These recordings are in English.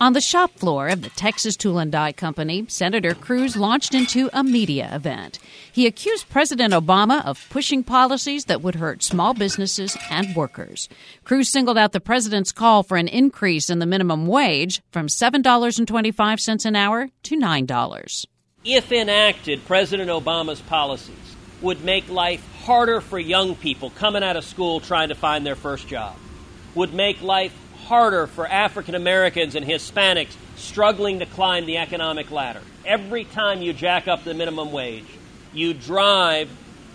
On the shop floor of the Texas Tool and Die Company, Senator Cruz launched into a media event. He accused President Obama of pushing policies that would hurt small businesses and workers. Cruz singled out the president's call for an increase in the minimum wage from $7.25 an hour to $9. If enacted, President Obama's policies would make life harder for young people coming out of school trying to find their first job, would make life harder for African Americans and Hispanics struggling to climb the economic ladder. Every time you jack up the minimum wage, you drive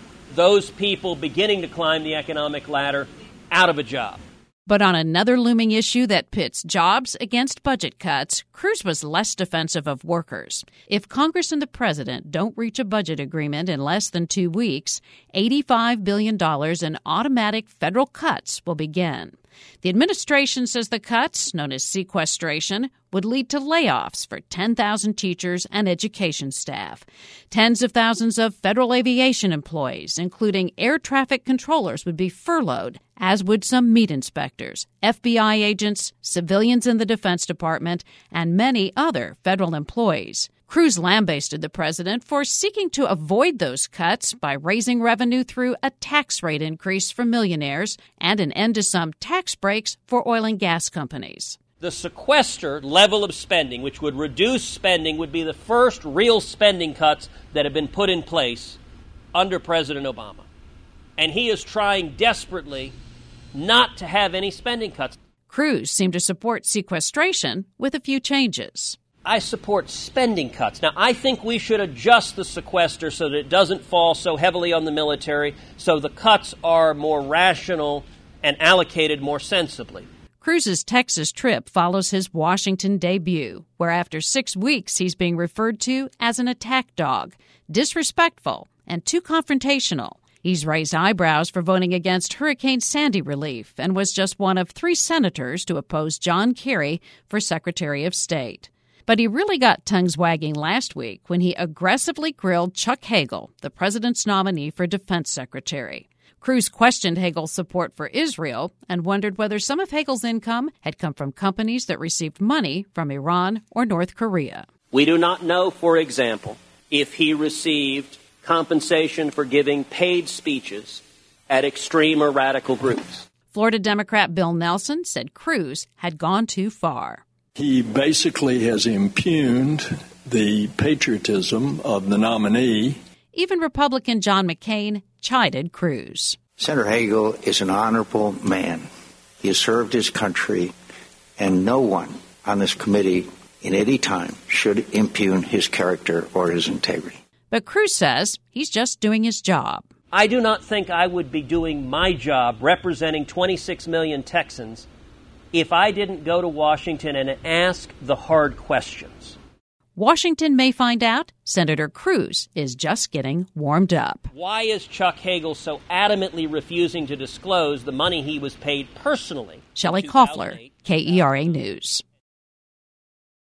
those people beginning to climb the economic ladder out of a job. But on another looming issue that pits jobs against budget cuts, Cruz was less defensive of workers. If Congress and the president don't reach a budget agreement in less than 2 weeks, $85 billion in automatic federal cuts will begin. The administration says the cuts, known as sequestration, would lead to layoffs for 10,000 teachers and education staff. Tens of thousands of federal aviation employees, including air traffic controllers, would be furloughed, as would some meat inspectors, FBI agents, civilians in the Defense Department, and many other federal employees. Cruz lambasted the president for seeking to avoid those cuts by raising revenue through a tax rate increase for millionaires and an end to some tax breaks for oil and gas companies. The sequester level of spending, which would reduce spending, would be the first real spending cuts that have been put in place under President Obama. And he is trying desperately not to have any spending cuts. Cruz seemed to support sequestration with a few changes. I support spending cuts. Now, I think we should adjust the sequester so that it doesn't fall so heavily on the military, so the cuts are more rational and allocated more sensibly. Cruz's Texas trip follows his Washington debut, where after 6 weeks he's being referred to as an attack dog, disrespectful, and too confrontational. He's raised eyebrows for voting against Hurricane Sandy relief and was just one of 3 senators to oppose John Kerry for Secretary of State. But he really got tongues wagging last week when he aggressively grilled Chuck Hagel, the president's nominee for defense secretary. Cruz questioned Hagel's support for Israel and wondered whether some of Hagel's income had come from companies that received money from Iran or North Korea. We do not know, for example, if he received compensation for giving paid speeches at extreme or radical groups. Florida Democrat Bill Nelson said Cruz had gone too far. He basically has impugned the patriotism of the nominee. Even Republican John McCain chided Cruz. Senator Hagel is an honorable man. He has served his country, and no one on this committee in any time should impugn his character or his integrity. But Cruz says he's just doing his job. I do not think I would be doing my job representing 26 million Texans if I didn't go to Washington and ask the hard questions. Washington may find out Senator Cruz is just getting warmed up. Why is Chuck Hagel so adamantly refusing to disclose the money he was paid personally? Shelley Koffler, KERA News.